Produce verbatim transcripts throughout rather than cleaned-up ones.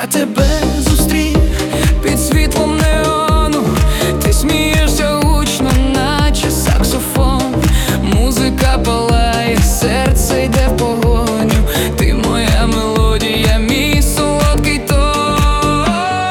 я тебе зустрів під світлом неону. Ти смієшся гучно, наче саксофон. Музика палає, серце йде в погоню. Ти моя мелодія, мій солодкий тон.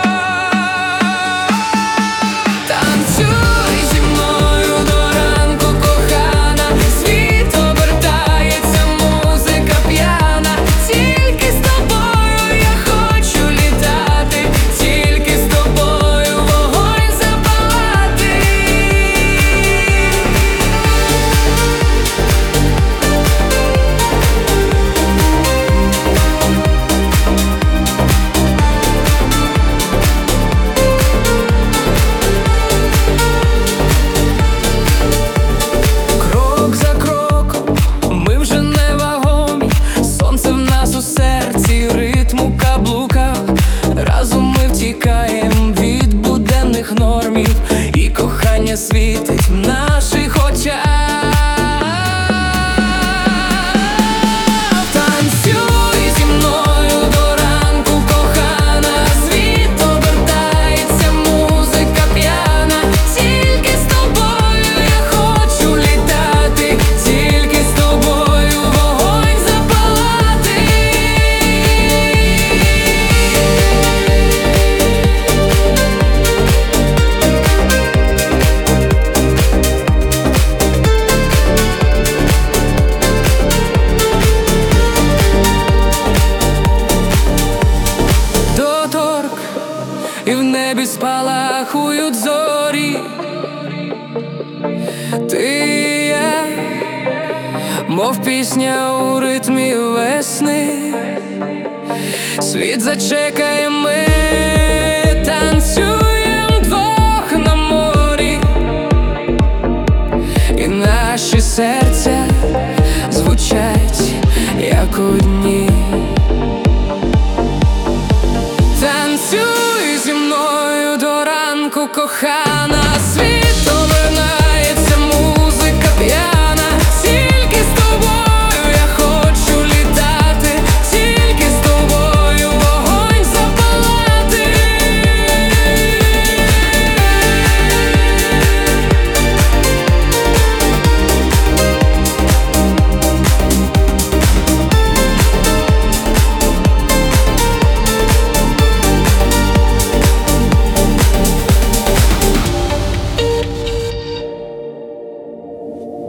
Танцюй зі мною до ранку, кохана. Світ обертається, музика п'яна. Тільки з тобою я хочу літати, тільки з тобою вогонь запалати. Крок за кроком, ми вже не вагомі. Сонце в нас у серці, ритм у каблуках. Разом ми втікаєм від буденних нормів, і кохання світить в наших очах. Танцюй зі мною до ранку, кохана. Світ обертається, музика п'яна. Тільки з тобою я хочу літати, тільки з тобою вогонь запалати. Доторк, і в небі спалахують зорі. Ти і я, мов пісня у ритмі весни. Світ зачекає, ми танцюєм двох на морі, і наші серця звучать як одні. Танцюй зі мною до ранку, кохана.